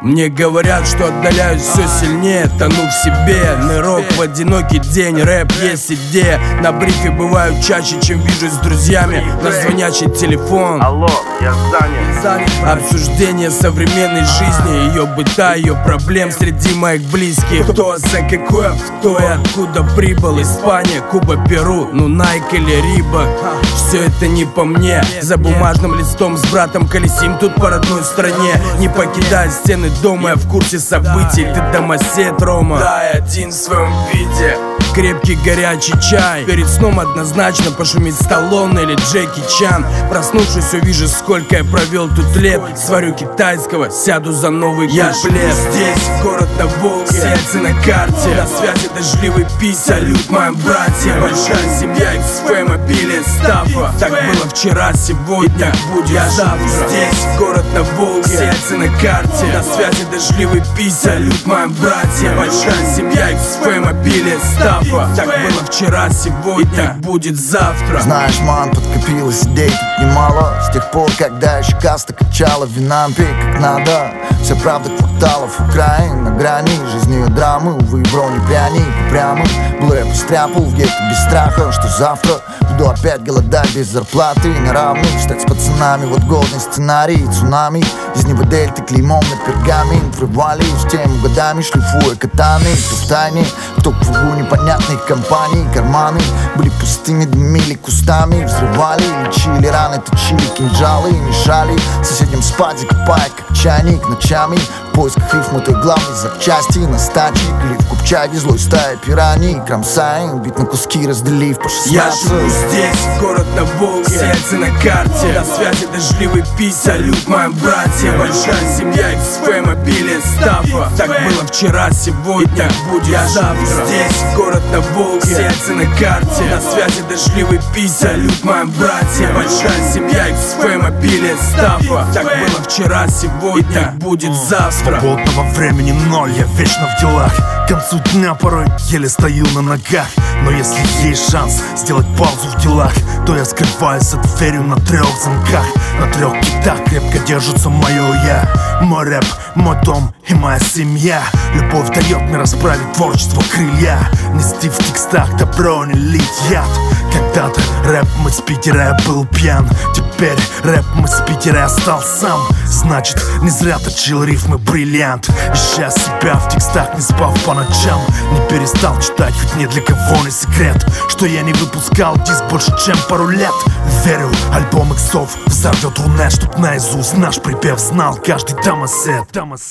Мне говорят, что отдаляюсь все сильнее, тону в себе. Нырок в одинокий день, рэп есть идея. На брифе бываю чаще, чем вижусь с друзьями. На звонящий телефон. Алло, я занят. Обсуждение современной жизни, ее быта, ее проблем среди моих близких. Кто за какое, кто и откуда прибыл. Испания, Куба, Перу, ну Найк или Рибок. Все это не по мне. За бумажным листом с братом колесим тут по родной стране. Не покидая стены дома, я в курсе событий. Ты домосед, Рома, да, я один в своем виде. Крепкий горячий чай. Перед сном однозначно пошумит Сталлоне или Джеки Чан. Проснувшись, увижу, сколько я провел тут лет. Сварю китайского, сяду за новый куплет. Я живу здесь, город на Волге, сердце на карте. На связи дождливый пися, салют моим братьям. Большая семья, XF, обилие стафа. Так было вчера, сегодня будет завтра. Здесь, город на Волге, сердце на карте. На связи дождливый пися, салют моим братьям. Большая семья, XF, обилие стафа. Так было вчера, сегодня будет завтра. Знаешь, ман, подкопилось идей тут немало. С тех пор, когда еще каста качала вина, пей как надо. Вся правда кварталов Украины на грани жизни и драмы. Увы, бро, не пряни, упрямый. Был рэп и стряпал в гетто без страха, что завтра буду опять голодать без зарплаты. На равных стать с пацанами, вот годный сценарий. Цунами, из него дельты клеймом на пергамент. Врывались в тему годами, шлифуя катаны. Кто в тайне, кто в кругу непонятных компаний. Карманы были пустыми, дымили кустами. Взрывали, лечили раны, точили кинжалы. Мешали соседям спать, закипая как чайник ночами. В поисках рифмы той главной запчасти. На стаче или в купчаге злой стаи пираний. Кромсаем, бит на куски, разделив по 16. Я живу здесь, город на Волге, сердце на карте. На связи дождливый пися, салют моим братьям. Большая семья, XF, обилие стафа. Так было вчера, сегодня будет завтра. Здесь, город на Волге, сердце на карте. На связи дождливый пися, салют моим братьям. Большая семья, XF, обилие стафа. Так было вчера, сегодня будет завтра. Свободного времени ноль, я вечно в делах. К концу дня порой еле стою на ногах. Но если есть шанс сделать паузу в делах, то я скрываюсь за дверью на 3 замках. На 3 китах крепко держится мое я. Мой рэп, мой дом и моя семья. Любовь дает мне расправить творчество крылья. Нести в текстах добро, не лить яд. Когда-то рэп мы с Питера, я был пьян. Теперь рэп мы с Питера, я стал сам. Значит, не зря точил рифмы бриллиант. Ища себя в текстах, не спав по ночам. Не перестал читать, хоть ни для кого не секрет, что я не выпускал диск больше, чем пару лет. Верю, альбом иксов взорвет рунет, чтоб наизусть наш припев знал каждый домосед.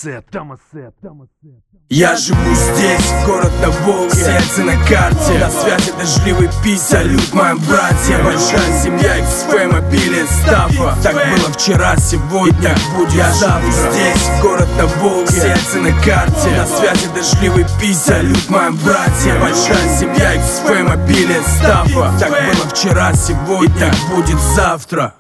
Я живу здесь, город на Волге, сердце на карте. На связи дождливый пися, салют моим братьям. Большая семья, XF, обилие стафа. Так было вчера, сегодня будет завтра. Здесь, город на Волге, сердце на карте. На связи дождливый пися, салют моим братьям. Большая семья, XF, обилие стафа. Так было вчера, сегодня будет завтра.